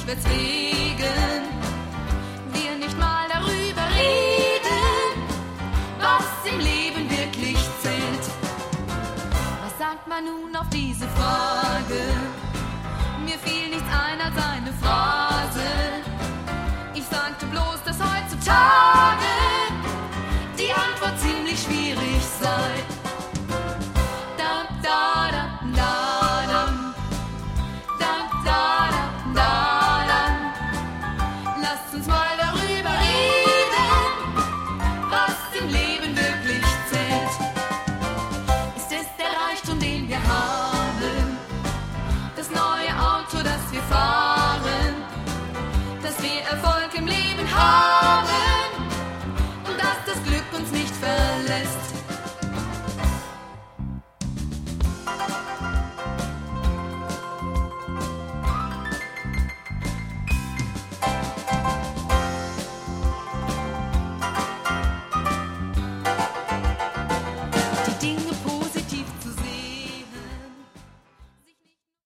weswegen wir nicht mal darüber reden, was im Leben wirklich zählt. Was sagt man nun auf diese Frage? Mir fiel nichts ein als eine Phrase. Ich sagte bloß, dass heutzutage die Antwort ziemlich schwierig sei. Da, da, da, da, da. Da, da, da, da, da. Lasst uns mal darüber reden, was im Leben wirklich zählt. Ist es der Reichtum, den wir haben? Das neue Auto, das wir fahren?